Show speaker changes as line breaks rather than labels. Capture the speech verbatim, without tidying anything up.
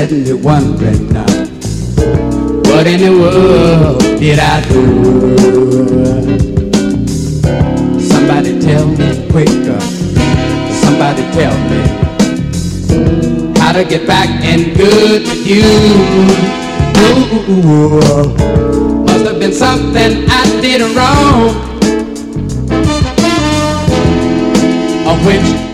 sitting here wondering now, what in the world did I do? Somebody tell me quicker, somebody tell me how to get back in good with you. Ooh, must have been something I did wrong, of which